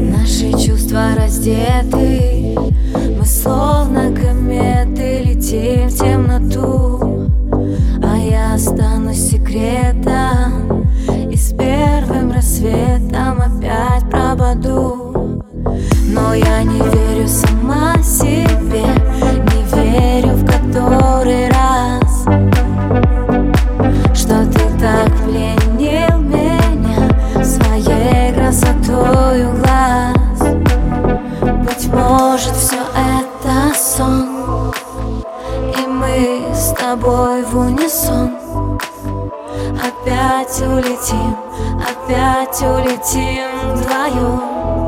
Наши чувства раздеты, мы словно кометы летим в темноту. А я останусь секретом, и с первым рассветом опять пропаду. Но я не верю сама себе, не верю в который раз, что ты так пленил меня своей красотою глаз. Быть может, все это сон, и мы с тобой в унисон опять улетим вдвоем.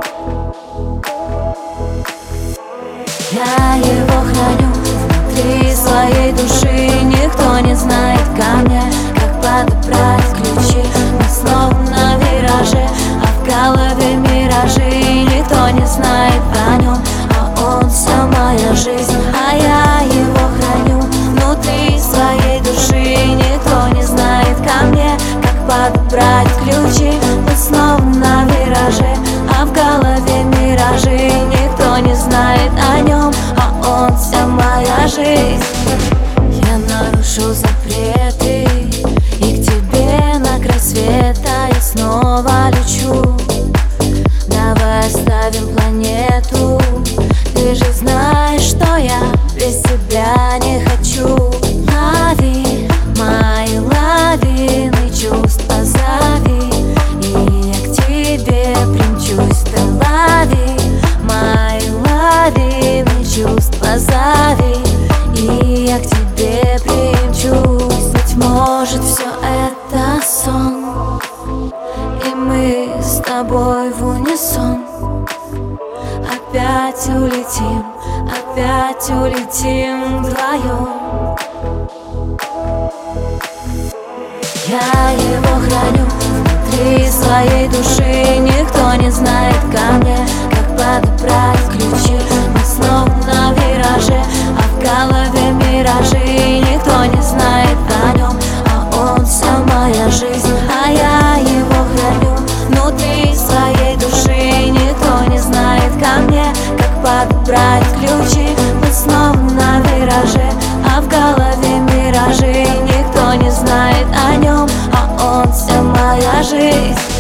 Я его храню внутри своей души. Никто не знает ко мне, как подобрать ключи. Мы словно на вираже, а в голове миражи. Никто не знает о нем, а он вся моя жизнь. А я его храню внутри своей души. Никто не знает ко мне, как подобрать ключи. Мы словно на вираже, а в голове миражи. Никто не знает о нем, а он вся моя жизнь. Я нарушил запреты, и к тебе на край света я снова лечу. Давай оставим планету, ты же знаешь, что я без тебя не хочу. Лови мои лавины чувств, позови, и я к тебе примчусь. Ты лови мои лавины чувств, позови, и я к тебе примчусь. Быть может, все это сон, и мы с тобой в унисон опять улетим вдвоем. Я его храню внутри своей души. Никто не знает ко мне, как подобрать ключи. Мы словно на вираже, а в голове миражи. Никто не знает о нем, а он вся моя жизнь. А я его храню внутри своей души. Никто не знает ко мне, как подобрать ключи. Мы словно на вираже, а в голове миражи. Никто не знает о нем, а он вся моя жизнь.